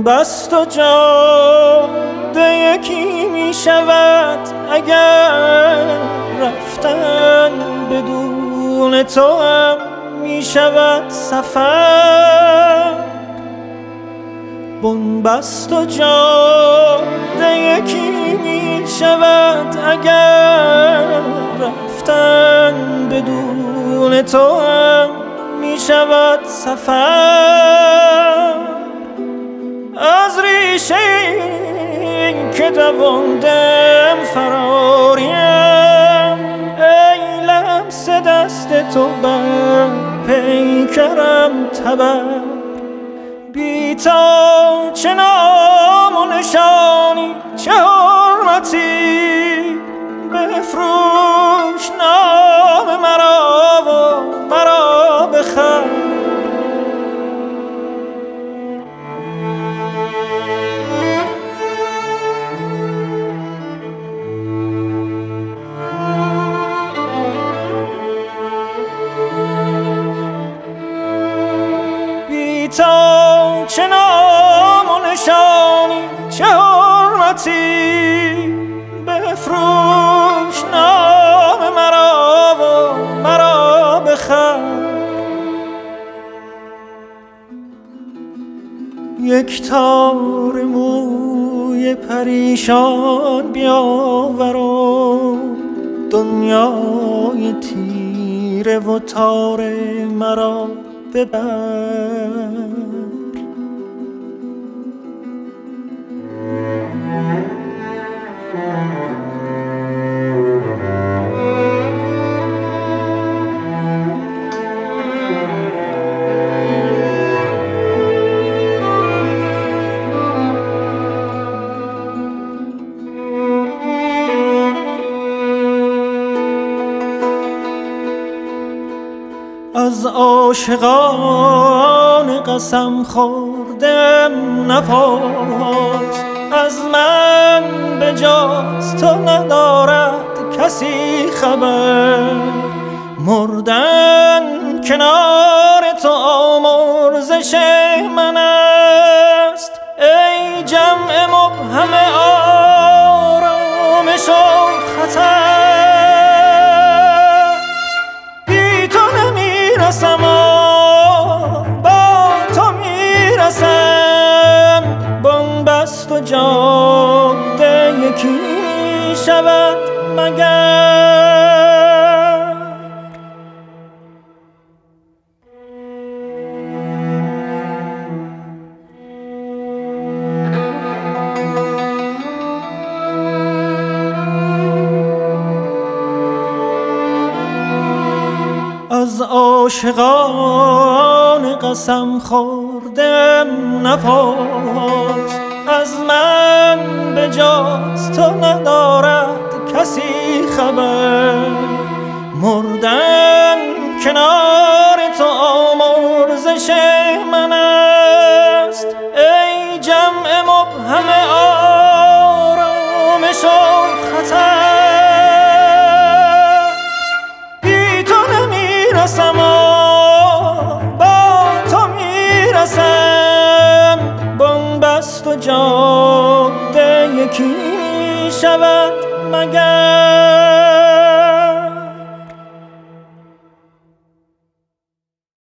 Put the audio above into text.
بست و جاده یکی می شود اگر رفتن بدون تو هم می شود سفر. بنبست و جاده یکی می شود اگر رفتن بدون تو هم می شود سفر. از ریشه این که دواندم فراریم، ای لمس دست تو بر پیکرم تبر. بی تا چه نام و نشانی چه حرمتی، بفروش نام مرا و مرا بخر. بی تا چه نام و نشانی چه حرمتی، بفروش نام مرا و مرا بخر. یک تار موی پریشان بیاور و دنیای تیره و تار مرا ببر. از عاشقان قسم خوردم نپرس، از من به جز تو ندارد کسی خبر. مردن کنار تو آمرزش من است، ای جمع مبهم آرامش و خطر. بنبست و جاده یکی می شود مگر. از عاشقان قسم خوردم نپرس، از من به جز تو ندارد کسی خبر. مردن کنار تو آمرزش من است، ای جمع مبهم آرامش و خطر. بی تو نمیرسم و با تو میرسم. بنبست و جاده یکی می شود مگر.